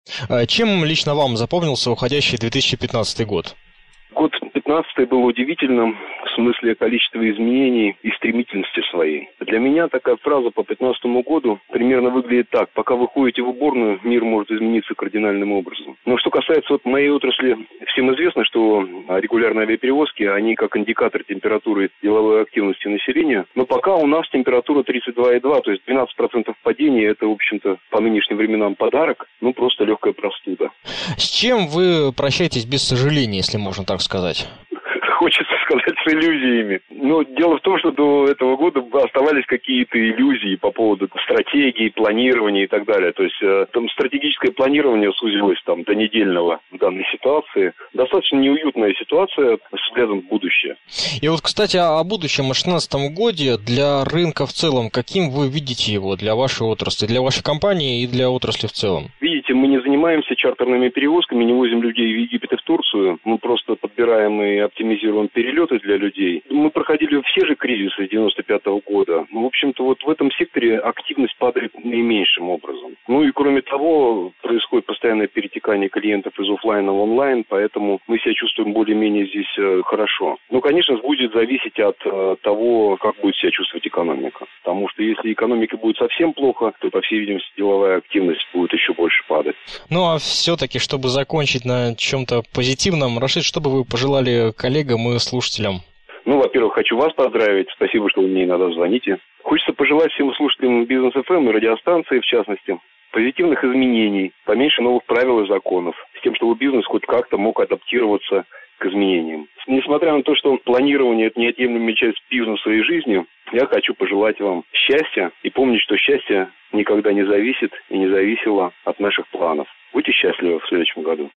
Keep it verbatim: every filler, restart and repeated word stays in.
А чем лично вам запомнился уходящий две тысячи пятнадцатый год? Год пятнадцатый был удивительным в смысле количества изменений и стремительности своей. Для меня такая фраза по пятнадцатому году примерно выглядит так: пока вы ходите в уборную, мир может измениться кардинальным образом. Но что касается вот моей отрасли, всем известно, что регулярные авиаперевозки, они как индикатор температуры деловой активности населения. Но пока у нас температура тридцать два и два, то есть двенадцать процентов падения, это, в общем-то, по нынешним временам подарок, ну просто легкая простуда. С чем вы прощаетесь без сожаления, если можно так сказать? Хочется сказать, с иллюзиями. Но дело в том, что до этого года оставались какие-то иллюзии по поводу стратегии, планирования и так далее. То есть э, там стратегическое планирование сузилось там до недельного в данной ситуации. Достаточно неуютная ситуация с взглядом в будущее. И вот, кстати, о будущем, о две тысячи шестнадцатом годе для рынка в целом, каким вы видите его для вашей отрасли, для вашей компании и для отрасли в целом? Видите, мы не занимаемся чартерными перевозками, не возим людей в Египет и в Турцию. Мы просто подбираем и оптимизируем перелеты для людей. Мы проходили все же кризисы девяносто пятого года. Ну, в общем-то, вот в этом секторе активность падает наименьшим образом. Ну и кроме того, происходит постоянное перетекание клиентов из офлайна в онлайн, поэтому мы себя чувствуем более-менее здесь э, хорошо. Ну, конечно, будет зависеть от э, того, как будет себя чувствовать экономика. Потому что если экономика будет совсем плохо, то, по всей видимости, деловая активность будет еще больше падать. Ну, а все-таки, чтобы закончить на чем-то позитивном, Рашид, что бы вы пожелали коллегам и слушателям? Ну, во-первых, хочу вас поздравить. Спасибо, что вы мне иногда звоните. Хочется пожелать всем слушателям Бизнес эф эм и радиостанции, в частности, позитивных изменений, поменьше новых правил и законов, с тем, чтобы бизнес хоть как-то мог адаптироваться к изменениям. Несмотря на то, что планирование – это неотъемлемая часть бизнеса и жизни, я хочу пожелать вам счастья и помнить, что счастье никогда не зависит и не зависело от наших планов. Будьте счастливы в следующем году.